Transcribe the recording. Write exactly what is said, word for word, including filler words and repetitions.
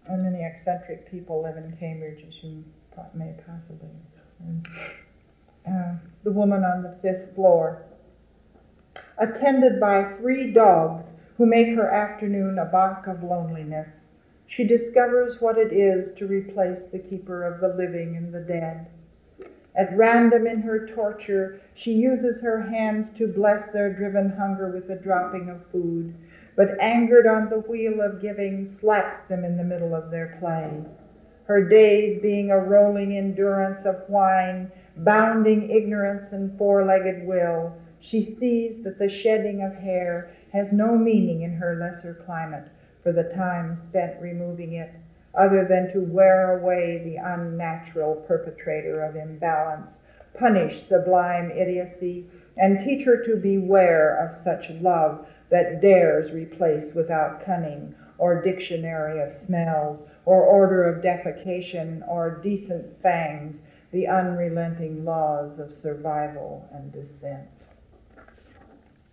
and many eccentric people live in Cambridge, as you may possibly know. Uh, the woman on the fifth floor, attended by three dogs who make her afternoon a bank of loneliness, she discovers what it is to replace the keeper of the living and the dead. At random in her torture, she uses her hands to bless their driven hunger with the dropping of food, but angered on the wheel of giving, slaps them in the middle of their play. Her days being a rolling endurance of whine, bounding ignorance and four-legged will, she sees that the shedding of hair has no meaning in her lesser climate for the time spent removing it, other than to wear away the unnatural perpetrator of imbalance, punish sublime idiocy, and teach her to beware of such love that dares replace without cunning, or dictionary of smells, or order of defecation, or decent fangs, the unrelenting laws of survival and descent.